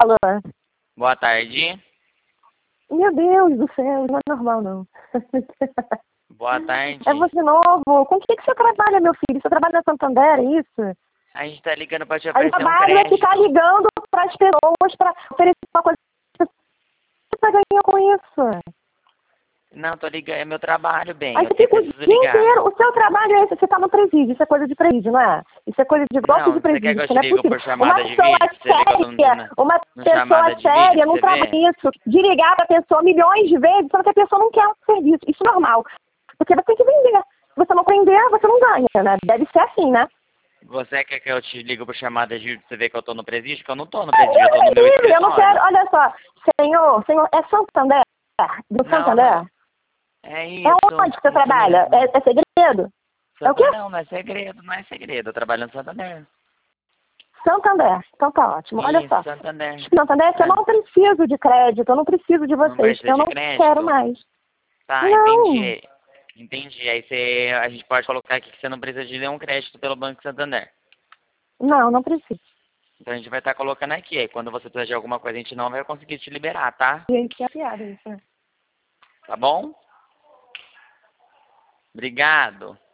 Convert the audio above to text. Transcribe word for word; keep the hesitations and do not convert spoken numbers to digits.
Alô? Boa tarde. Meu Deus do céu, não é normal, não. Boa tarde. É você de novo. Com o que, que você trabalha, meu filho? Você trabalha na Santander, é isso? A gente tá ligando pra te Aí o oferecer um trabalho é crédito. ficar ligando para as pessoas para oferecer uma coisa. O que você ganha com isso? Não, tô ligando, é meu trabalho, bem. Aí Eu você te fica o preciso dia ligar. inteiro. O seu trabalho é esse. Você tá no presídio. Isso é coisa de presídio, não é? Isso é coisa de golpe Não, de você quer presídio. que eu Isso te não é ligo possível. por Uma chamada de pessoa vídeo? Pra você ver que eu tô séria, no, uma no pessoa chamada de vídeo séria pra não você trabalha ver? isso. De ligar pra pessoa milhões de vezes, só que a pessoa não quer um serviço. Isso é normal. Porque você tem que vender. Se você não vender, você não ganha, né? Deve ser assim, né? Você quer que eu te ligo por chamada de vídeo pra você ver que eu tô no presídio? Que eu não tô no Ah, presídio, eu tô no Deus meu me livre, eu não quero. escritório. Olha só, senhor, senhor, é Santander? Do Não, não. Santander? É É isso, onde que você isso trabalha? mesmo. É, é segredo? É o quê? Santa não, não é segredo, não é segredo. Eu trabalho no Santander. Santander. Então tá ótimo. Olha Isso, só. Santander. Santander, eu É, não preciso de crédito, eu não preciso de não vocês. precisa Eu de não quero crédito? mais. Tá, Não, entendi. Entendi. Aí você, a gente pode colocar aqui que você não precisa de nenhum crédito pelo Banco Santander. não, não preciso. Então a gente vai estar colocando aqui. Aí quando você precisar de alguma coisa, a gente não vai conseguir te liberar, tá? Gente, que é piada isso, né? Tá bom? Obrigado.